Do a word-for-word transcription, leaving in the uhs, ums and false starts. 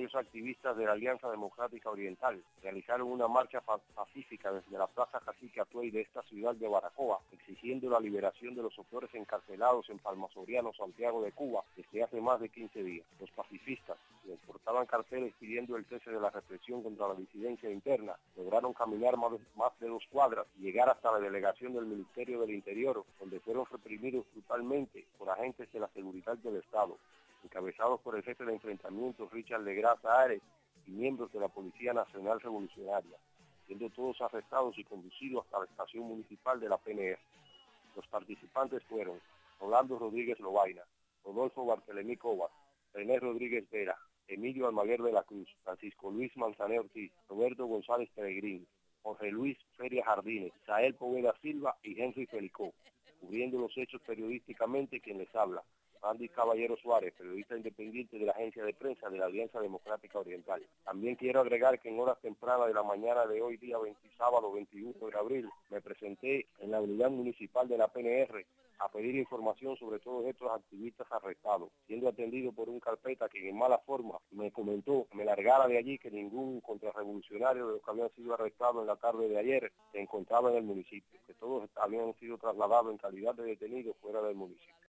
varios activistas de la Alianza Democrática Oriental realizaron una marcha pacífica desde la Plaza Cacique Atuey de esta ciudad de Baracoa, exigiendo la liberación de los autores encarcelados en Palma Soriano, Santiago de Cuba, desde hace más de quince días. Los pacifistas, quienes portaban carteles pidiendo el cese de la represión contra la disidencia interna, lograron caminar más de, más de dos cuadras y llegar hasta la delegación del Ministerio del Interior, donde fueron reprimidos brutalmente por agentes de la seguridad del Estado, encabezados por el jefe de enfrentamientos Richard Legras Ares y miembros de la Policía Nacional Revolucionaria, siendo todos arrestados y conducidos hasta la estación municipal de la P N R. Los participantes fueron Rolando Rodríguez Lobaina, Rodolfo Bartelemí Cobas, René Rodríguez Vera, Emilio Almaguer de la Cruz, Francisco Luis Manzanero Ortiz, Roberto González Peregrín, Jorge Luis Feria Jardines, Sael Poveda Silva y Henry Felicó, cubriendo los hechos periodísticamente quien les habla, Andy Caballero Suárez, periodista independiente de la agencia de prensa de la Alianza Democrática Oriental. También quiero agregar que en horas tempranas de la mañana de hoy, día veinte, sábado veintiuno de abril, me presenté en la unidad municipal de la P N R a pedir información sobre todos estos activistas arrestados, siendo atendido por un carpeta que en mala forma me comentó que me largara de allí, que ningún contrarrevolucionario de los que habían sido arrestados en la tarde de ayer se encontraba en el municipio, que todos habían sido trasladados en calidad de detenidos fuera del municipio.